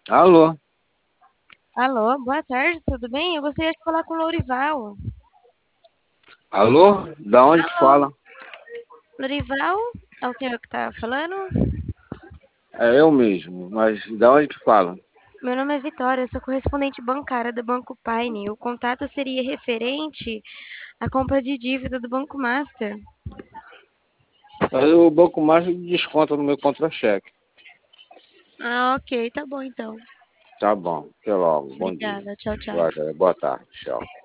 Alô? Alô, boa tarde, tudo bem? Eu gostaria de falar com o Lourival. Alô? Da onde que Alô, fala? Lourival? É o senhor que tá falando? É eu mesmo, mas da onde que fala? Meu nome é Vitória, eu sou correspondente bancária do Banco Paine. O contato seria referente à compra de dívida do Banco Master. Mas o Banco Mais desconta no meu contra-cheque. Ah, ok, tá bom então. Tá bom, até logo, bom dia. Obrigada, tchau, tchau. Boa tarde, tchau.